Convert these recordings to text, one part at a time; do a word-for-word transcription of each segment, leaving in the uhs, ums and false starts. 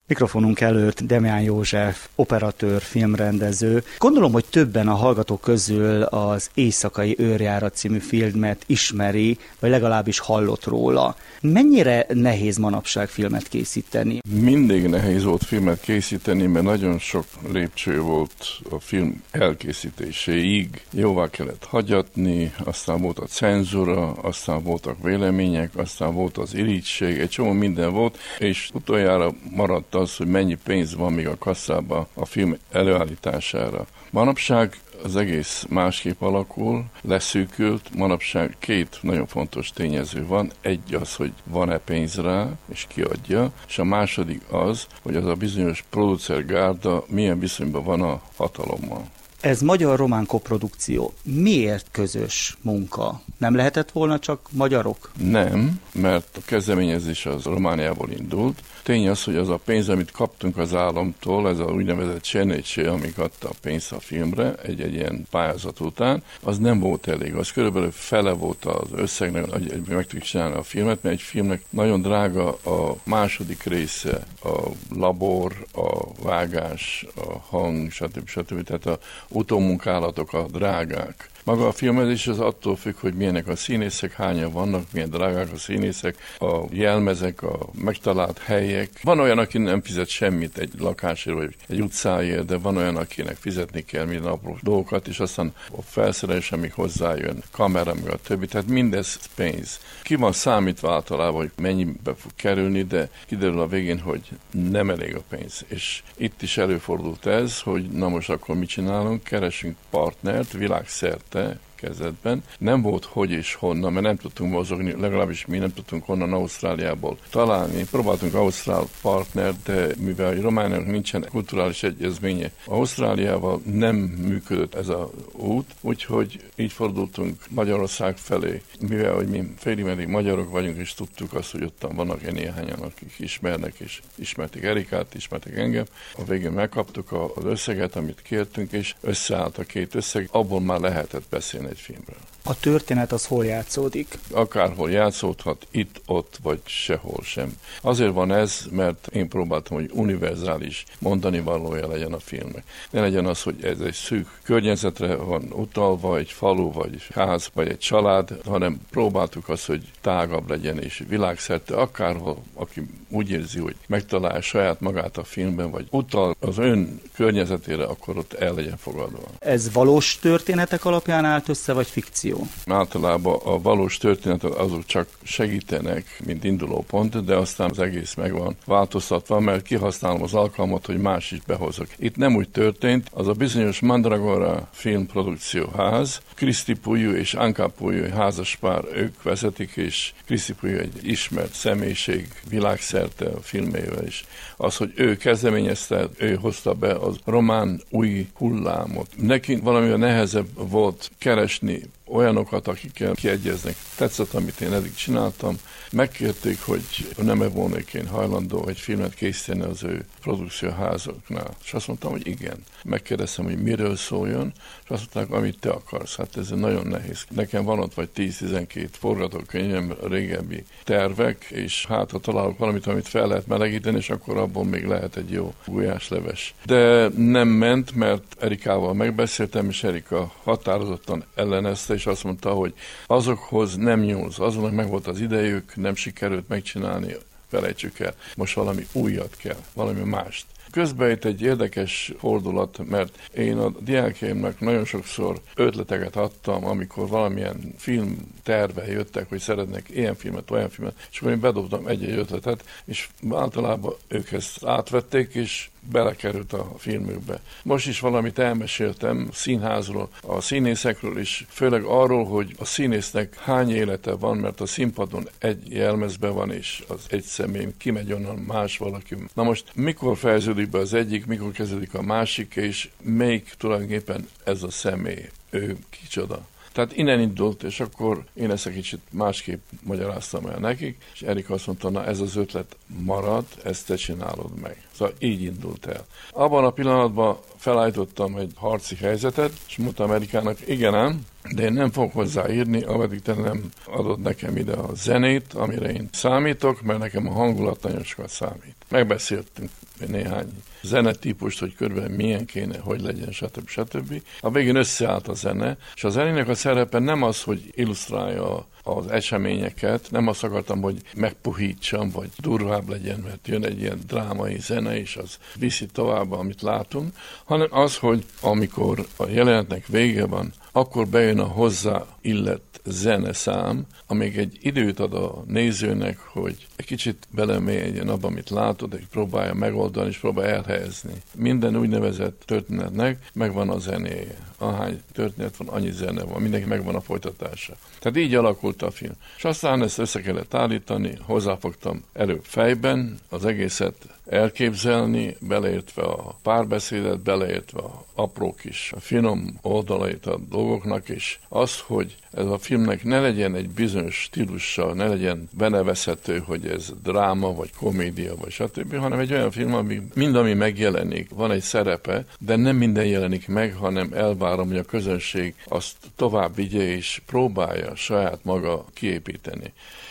Mikrofonunk előtt Demján József, operatőr, filmrendező. Gondolom, hogy többen a hallgatók közül az Éjszakai őrjárat című filmet ismeri, vagy legalábbis hallott róla. Mennyire nehéz manapság filmet készíteni? Mindig nehéz volt filmet készíteni, mert nagyon sok lépcső volt a film elkészítéséig. Jóvá kellett hagyatni, aztán volt a cenzúra, aztán voltak vélemények, aztán volt az irigység, egy csomó minden volt, és utoljára maradt az, hogy mennyi pénz van még a kasszába a film előállítására. Manapság az egész másképp alakul, leszűkült, manapság két nagyon fontos tényező van. Egy az, hogy van-e pénz rá, és kiadja, és a második az, hogy az a bizonyos producergárda milyen viszonyban van a hatalommal. Ez magyar-román koprodukció. Miért közös munka? Nem lehetett volna csak magyarok? Nem, mert a kezdeményezés az Romániából indult. Tény az, hogy az a pénz, amit kaptunk az államtól, ez a úgynevezett Csernécsé, amik adta a pénzt a filmre egy-egy ilyen pályázat után, az nem volt elég. Az körülbelül fele volt az összegnek, hogy meg tudjuk csinálni a filmet, mert egy filmnek nagyon drága a második része, a labor, a vágás, a hang, stb. stb. Tehát a utómunkálatok a drágák. Maga a filmezés az attól függ, hogy milyenek a színészek, hányan vannak, milyen drágák a színészek, a jelmezek, a megtalált helyek. Van olyan, aki nem fizet semmit egy lakásért, vagy egy utcáért, de van olyan, akinek fizetni kell minden apró dolgokat, és aztán a felszerelés, amik hozzájön, kamera, meg a többi, tehát mindez pénz. Ki van számítva általában, hogy mennyibe fog kerülni, de kiderül a végén, hogy nem elég a pénz. És itt is előfordult ez, hogy na most akkor mit csinálunk? Keresünk partnert világszerte, kezdetben. Nem volt hogy és honnan, mert nem tudtunk mozogni, legalábbis mi nem tudtunk honnan Ausztráliából találni. Próbáltunk ausztrál partnert, de mivel Romániának nincsen kulturális egyezménye, Ausztráliával nem működött ez az út, úgyhogy így fordultunk Magyarország felé. Mivel hogy mi félig meddig magyarok vagyunk, és tudtuk azt, hogy ottan vannak néhányan, akik ismernek, és ismerték Erikát, ismerték engem. A végén megkaptuk az összeget, amit kértünk, és összeállt a két összeg, abból már lehetett beszélni egy filmről. A történet az hol játszódik? Akárhol játszódhat, itt, ott, vagy sehol sem. Azért van ez, mert én próbáltam, hogy univerzális mondani valója legyen a filmnek. Ne legyen az, hogy ez egy szűk környezetre van utalva, egy falu, vagy egy ház, vagy egy család, hanem próbáltuk azt, hogy tágabb legyen, és világszerte akárhol, aki úgy érzi, hogy megtalálja saját magát a filmben, vagy utal az ön környezetére, akkor ott el legyen fogadva. Ez valós történetek alapján állt össze, vagy fikció? Általában a valós történetek azok csak segítenek, mint indulópont, de aztán az egész meg van változtatva, mert kihasználom az alkalmat, hogy más is behozok. Itt nem úgy történt, az a bizonyos Mandragora filmprodukcióház, Kriszti Pujú és Anka Pujú házaspár, ők vezetik, és Kriszti Pujú egy ismert személyiség világszerte a filmével is. Az, hogy ő kezdeményezte, ő hozta be az román új hullámot. Neki valamivel nehezebb volt keresni olyanokat, akikkel kiegyeznek. Tetszett, amit én eddig csináltam. Megkérték, hogy nem-e volnék én hajlandó egy filmet készíteni az ő produkcióházaknál. És azt mondtam, hogy igen. Megkérdeztem, hogy miről szóljon, és azt mondták, amit te akarsz. Hát ez nagyon nehéz. Nekem van ott vagy tíz-tizenkét forgatókönyvem, régebbi tervek, és hát ha találok valamit, amit fel lehet melegíteni, és akkor abból még lehet egy jó gulyásleves. De nem ment, mert Erikával megbeszéltem, és Erika határozottan ellenezte, és azt mondta, hogy azokhoz nem nyúlsz, azonnak meg volt az idejük, nem sikerült megcsinálni, felejtsük el. Most valami újat kell, valami mást. Közben itt egy érdekes fordulat, mert én a diákjaimnak nagyon sokszor ötleteket adtam, amikor valamilyen film terve jöttek, hogy szeretnek ilyen filmet, olyan filmet, és akkor én bedobtam egy-egy ötletet, és általában ők ezt átvették, és belekerült a filmükbe. Most is valamit elmeséltem színházról, a színészekről is, főleg arról, hogy a színésznek hány élete van, mert a színpadon egy jelmezben van, és az egy személy kimegy onnan más valaki. Na most mikor fejeződik be az egyik, mikor kezdődik a másik, és melyik tulajdonképpen ez a személy, ő kicsoda. Tehát innen indult, és akkor én ezt egy kicsit másképp magyaráztam el nekik, és Erika azt mondta, na ez az ötlet marad, ezt te csinálod meg. Szóval így indult el. Abban a pillanatban felállítottam egy harci helyzetet, és mondtam Erikának, igen ám, de én nem fogok hozzáírni, ameddig te nem adod nekem ide a zenét, amire én számítok, mert nekem a hangulat nagyon sokat számít. Megbeszéltünk néhány zenetípust, hogy körülbelül milyen kéne, hogy legyen, stb. stb. A végén összeállt a zene, és a zenének a szerepe nem az, hogy illusztrálja az eseményeket, nem azt akartam, hogy megpuhítsam, vagy durvább legyen, mert jön egy ilyen drámai zene, és az viszi tovább, amit látunk, hanem az, hogy amikor a jelenetnek vége van, akkor bejön a hozzá illett zeneszám, amíg egy időt ad a nézőnek, hogy egy kicsit belemélyedjen abba, amit látod, és próbálja megoldani, és próbálja elhelyezni. Minden úgynevezett történetnek megvan a zenéje. Ahány történet van, annyi zene van, mindenki megvan a folytatása. Tehát így alakult a film. És aztán ezt össze kellett állítani, hozzáfogtam előbb fejben, az egészet elképzelni, beleértve a párbeszédet, beleértve a apró kis, a finom oldalait a dolgoknak, és az, hogy ez a filmnek ne legyen egy bizonyos stílussal, ne legyen benevezhető, hogy ez dráma, vagy komédia, vagy stb., hanem egy olyan film, ami mind, ami megjelenik, van egy szerepe, de nem minden jelenik meg, hanem elvárom, hogy a közönség azt tovább vigye, és próbálja saját maga kiépíteni.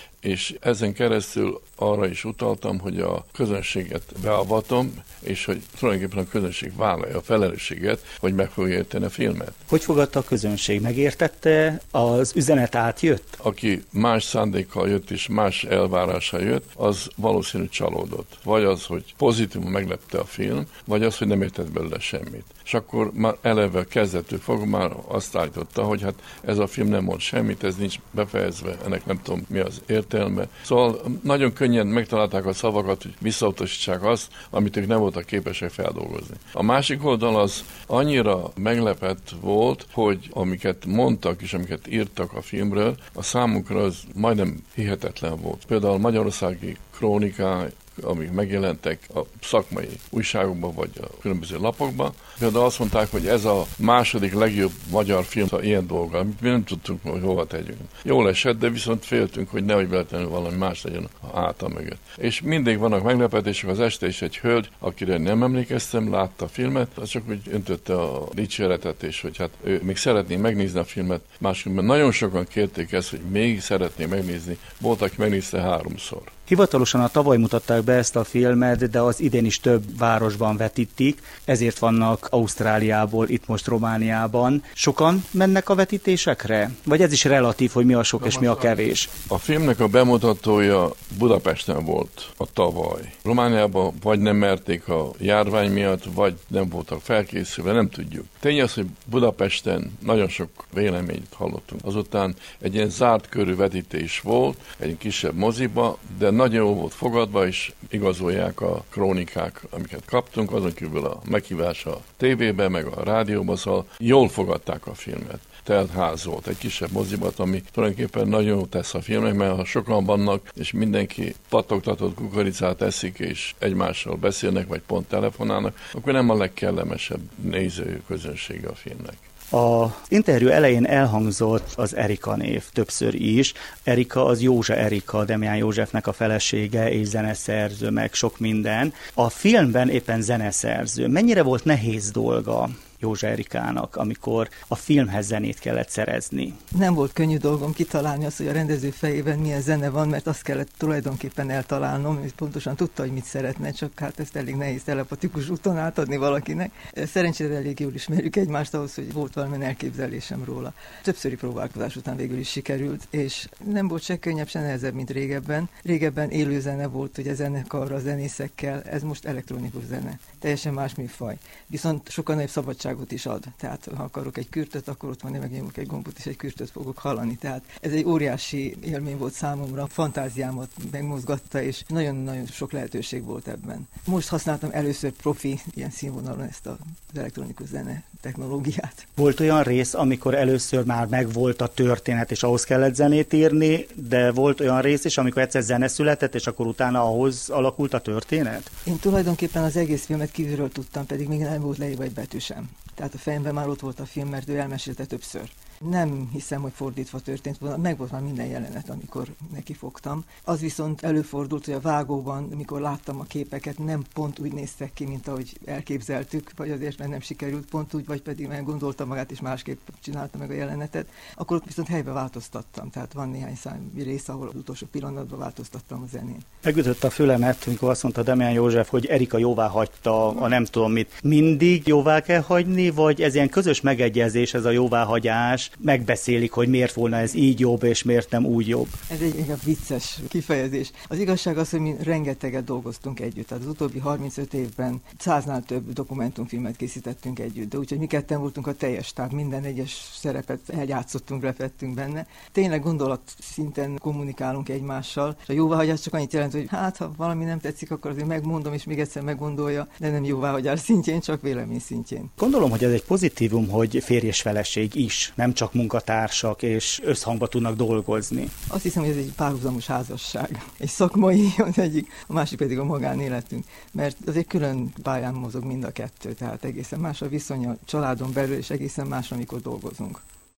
És ezen keresztül arra is utaltam, hogy a közönséget beavatom, és hogy tulajdonképpen a közönség vállalja a felelősséget, hogy meg fogja érteni a filmet. Hogy fogadta a közönség? Megértette? Az üzenet átjött? Aki más szándékkal jött és más elvárással jött, az valószínű csalódott. Vagy az, hogy pozitívan meglepte a film, vagy az, hogy nem értett belőle semmit. És akkor már eleve kezdetől fog már azt állította, hogy hát ez a film nem mond semmit, ez nincs befejezve, ennek nem tudom mi az értelme. Szóval nagyon könnyen megtalálták a szavakat, hogy visszautasítsák azt, amit ők nem voltak képesek feldolgozni. A másik oldal az annyira meglepett volt, hogy amiket mondtak és amiket írtak a filmről, a számukra az majdnem hihetetlen volt. Például a magyarországi krónikák, amik megjelentek a szakmai újságokban vagy a különböző lapokban. Például azt mondták, hogy ez a második legjobb magyar film, ha ilyen dolga, amit mi nem tudtunk, hogy hova tegyünk. Jól esett, de viszont féltünk, hogy nehogy véletlenül valami más legyen a háta mögött. És mindig vannak meglepetések, az este is egy hölgy, akire nem emlékeztem, látta a filmet, az csak úgy öntötte a dicséretet, és hogy hát ő még szeretné megnézni a filmet, másképpen nagyon sokan kérték ezt, hogy még szeretné megnézni, volt, aki megnézte háromszor. Hivatalosan a tavaly mutatták be ezt a filmet, de az idén is több városban vetítik, ezért vannak Ausztráliából, itt most Romániában. Sokan mennek a vetítésekre? Vagy ez is relatív, hogy mi a sok és mi a kevés? A filmnek a bemutatója Budapesten volt a tavaly. Romániában vagy nem merték a járvány miatt, vagy nem voltak felkészülve, nem tudjuk. Tény az, hogy Budapesten nagyon sok véleményt hallottunk. Azután egy ilyen zárt körű vetítés volt, egy kisebb moziba, de nagyon jó volt fogadva, és igazolják a krónikák, amiket kaptunk, azon kívül a meghívás a tévében, meg a rádióban, szóval jól fogadták a filmet. Telt ház volt, egy kisebb mozibat, ami tulajdonképpen nagyon jó tesz a filmnek, mert ha sokan vannak, és mindenki pattogtatott kukoricát eszik, és egymással beszélnek, vagy pont telefonálnak, akkor nem a legkellemesebb néző közönsége a filmnek. Az interjú elején elhangzott az Erika név többször is. Erika az Józsa Erika, Demján Józsefnek a felesége és zeneszerző, meg sok minden. A filmben éppen zeneszerző. Mennyire volt nehéz dolga Józsa Erikának, amikor a filmhez zenét kellett szerezni? Nem volt könnyű dolgom kitalálni azt, hogy a rendező fejében milyen zene van, mert azt kellett tulajdonképpen eltalálnom, és pontosan tudta, hogy mit szeretne, csak hát ezt elég nehéz telepatikus úton átadni valakinek. Szerencsére elég jól ismerjük egymást ahhoz, hogy volt valamilyen elképzelésem róla. Többszöri próbálkozás után végül is sikerült, és nem volt se könnyebb, se nehezebb, mint régebben. Régebben élő zene volt, ugye zenekarra, zenészekkel, ez most elektronikus zene. Teljesen más műfaj. Viszont sokkal nagyobb szabadságot is ad. Tehát ha akarok egy kürtöt, akkor ott van, én megnyomok egy gombot, és egy kürtöt fogok hallani. Tehát ez egy óriási élmény volt számomra, a fantáziámat megmozgatta, és nagyon-nagyon sok lehetőség volt ebben. Most használtam először profi, ilyen színvonalon ezt az elektronikus zene technológiát. Volt olyan rész, amikor először már megvolt a történet, és ahhoz kellett zenét írni, de volt olyan rész is, amikor egyszer zene született, és akkor utána ahhoz alakult a történet? Én tulajdonképpen az egész filmet kívülről tudtam, pedig még nem volt leírva egy betű sem. Tehát a fejemben már ott volt a film, mert ő elmesélte többször. Nem hiszem, hogy fordítva történt volna, meg volt már minden jelenet, amikor nekifogtam. Az viszont előfordult, hogy a vágóban, amikor láttam a képeket, nem pont úgy néztek ki, mint ahogy elképzeltük, vagy azért, mert nem sikerült pont úgy, vagy pedig mert gondoltam magát, és másképp csinálta meg a jelenetet, akkor ott viszont helybe változtattam. Tehát van néhány szám rész, ahol az utolsó pillanatban változtattam a zenén. Megütött a fülemet, amikor azt mondta Demián József, hogy Erika jóvá hagyta a nem tudom mit. Mindig jóvá kell hagyni, vagy ez ilyen közös megegyezés, ez a jóváhagyás, megbeszélik, hogy miért volna ez így jobb, és miért nem úgy jobb? Ez egy inkább vicces kifejezés. Az igazság az, hogy mi rengeteget dolgoztunk együtt. Tehát az utóbbi harmincöt évben száznál több dokumentumfilmet készítettünk együtt, de úgyhogy mi ketten voltunk a teljes, tehát minden egyes szerepet eljátszottunk, lefettünk benne. Tényleg gondolat szinten kommunikálunk egymással, és a jóváhagyás csak annyit jelent, hogy hát, ha valami nem tetszik, akkor azért megmondom, és még egyszer meggondolja, de nem jóváhagyás szintjén, csak vélemény szintjén. Gondolom, hogy ez egy pozitívum, hogy férj és feleség is, nem csak munkatársak, és összhangba tudnak dolgozni. Azt hiszem, hogy ez egy párhuzamos házasság. Egy szakmai, az egyik, a másik pedig a magánéletünk. Mert az egy külön pályán mozog mind a kettő, tehát egészen más a viszony a családon belül, és egészen más, amikor dolgozunk.